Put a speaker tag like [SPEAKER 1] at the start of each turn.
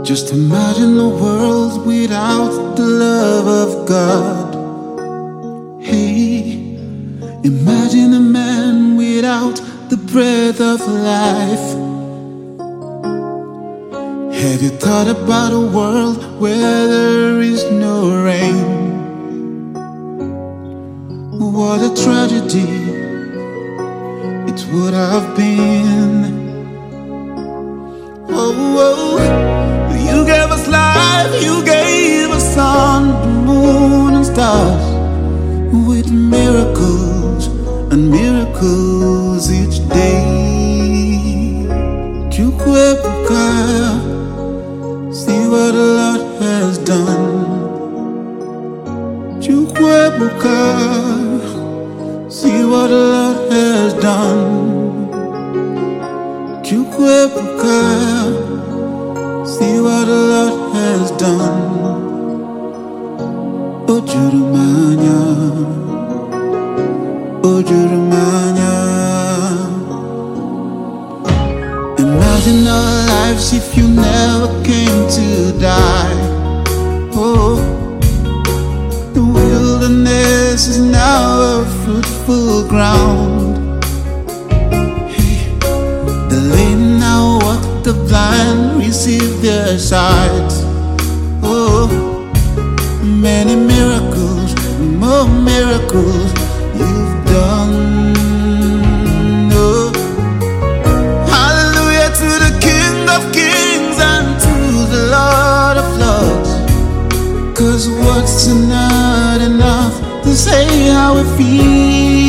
[SPEAKER 1] Just imagine a world without the love of God. Hey, imagine a man without the breath of life. Have you thought about a world where there is no rain? What a tragedy it would have been. Oh, you gave us life, you gave us sun, the moon and stars, with miracles and miracles each day. Chukwepuka, see what the Lord has done. Chukwepuka, see what the Lord has done. Chukwepuka, see what the Lord has done. Ojurumanya, Ojurumanya. Imagine our lives if you never came to die. Oh, the wilderness is now a fruitful ground. Hey, the lame now walk, the blind receive their sight. Oh, many miracles, more miracles you've done. Oh, hallelujah to the King of Kings and to the Lord of Lords. 'Cause words are not enough to say how we feel.